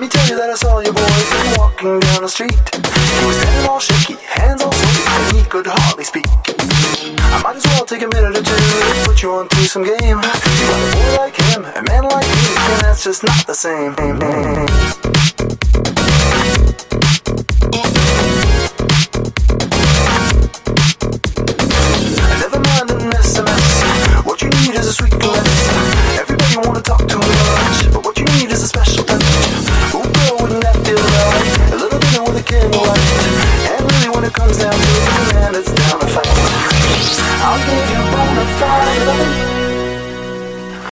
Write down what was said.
me tell you that I saw your boyfriend walking down the street. He was standing all shaky, hands all sweaty, and he could hardly speak. I might as well take a minute or two to put you on to some game. You got a boy like him, a man like me, and that's just not the same. Never mind an SMS. What you need is a sweet caress. Everybody wanna talk too much, but what you need is a special touch. Ooh, girl, wouldn't that feel right? A little dinner with a candlelight. And really when it comes down to it, man, it's down to fight. I'll give you bona fide loving.